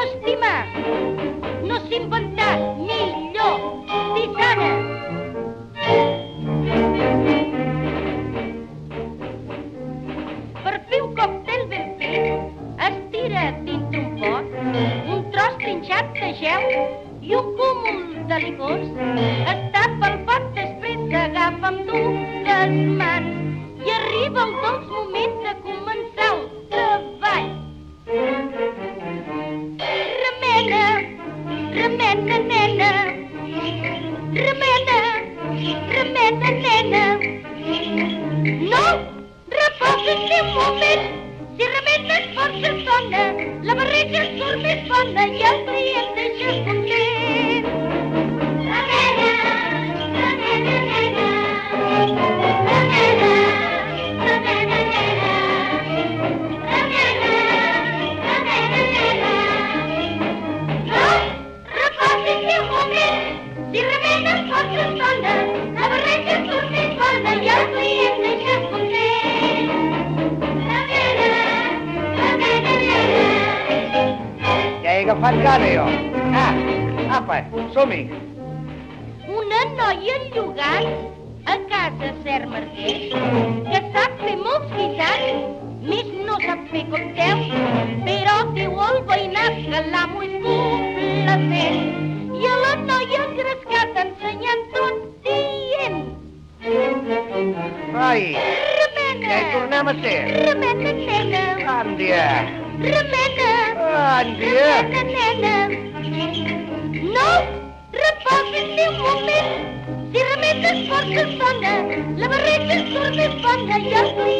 estimar, no s'inventar millor tisana. Per fer un còctel ben fet, es tira dintre un pot un tros trinxat de gel i un cúmul de licors. Es tapa el pot, després s'agafa amb dues mans i arriba el dolç moment de començar el treball. Remena, remena, nena, remena, remena, nena. No, reposa't un moment, si remenes força estona, la barreja surt més bona i el client deixa content. Remena, remena, nena, remena, remena, nena, remena, remena, nena. No, reposa't un moment, si remenes força estona, la barreja surt més bona i el client deixa content. Ja he agafat gana, jo. Apa, som-hi. Una noia llogant a casa Ser Marquès, que sap fer molts guisats, més no sap fer còctels, però diu al veïnat que l'amo és complacent. I a la noia engrescada ensenyant tot dient: Ai, remena, ja hi tornem a ser. remena, nena, Àndia, remena, Àndia. remena, nena. No, reposa't un moment, si remenes força estona, la barreja surt més bona i el client